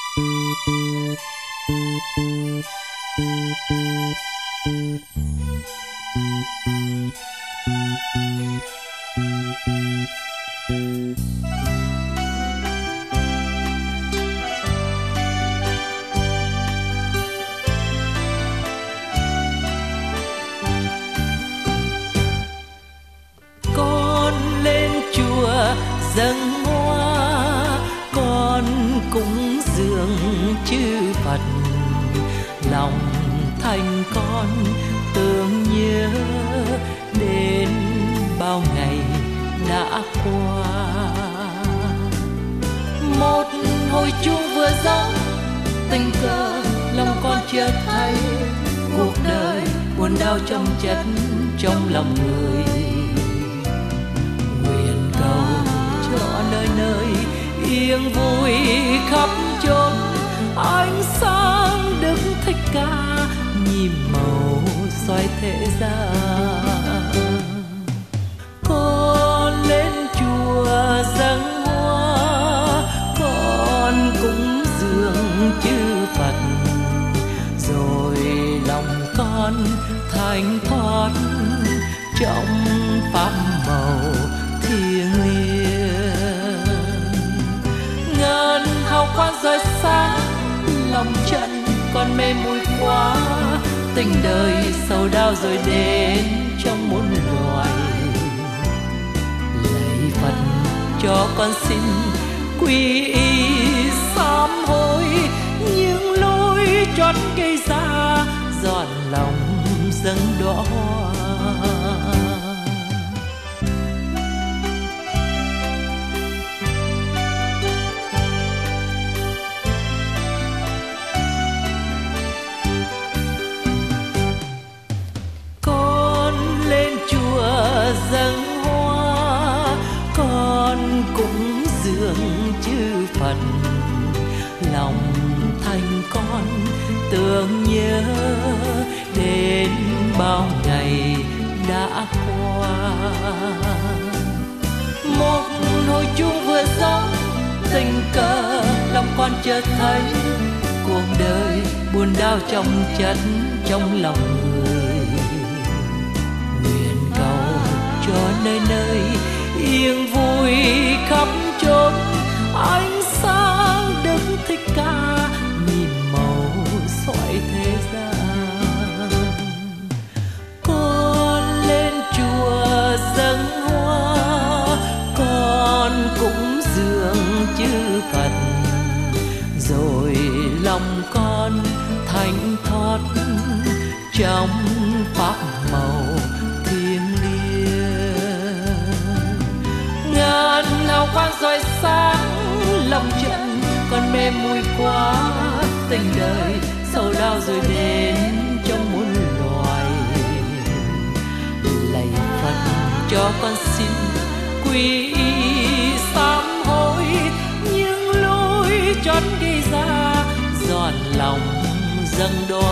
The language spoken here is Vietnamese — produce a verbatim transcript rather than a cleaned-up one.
dâng hoa con cúng dường chư Phật, lòng thành con tưởng nhớ đến bao ngày đã qua. Một hồi chuông vừa gióng, tình cờ lòng con chợt thấy cuộc đời buồn đau chồng chất trong lòng người. Nguyện cầu cho nơi nơi yên vui khắp chốn, ánh sáng Đức Thích Ca nhịp màu soi thế gian. Con lên chùa dâng hoa, con cúng dường chư Phật, rồi lòng con thanh thoát trong pháp màu thiêng liêng. Ngân hào quang rơi sáng, lòng chân con mê muội quá, tình đời sầu đau rồi đến trong muôn loài. Lạy Phật cho con xin quy y sám hối những lỗi trót gây ra, dọn lòng dâng đóa hoa. Con lên chùa dâng hoa, con cúng dường chư Phật, lòng thành con tưởng nhớ đến bao ngày đã qua. Một hồi chuông vừa gióng, tình cờ lòng con chợt thấy cuộc đời buồn đau chồng chất trong lòng người. Nguyện cầu cho nơi nơi yên vui khắp chốn, ánh sáng Đức Thích Ca nhịp màu soi thế gian. Con lên chùa dâng hoa, con cúng dường chư Phật, rồi lòng con thanh thoát trong pháp màu thiêng liêng. Ngàn hào quang rọi sáng, lòng chân con mê muội quá, tình đời sầu đau rồi đến trong muôn loài. Lạy Phật cho con xin quy y sám hối những lỗi trót gây ra, dọn lòng dâng đóa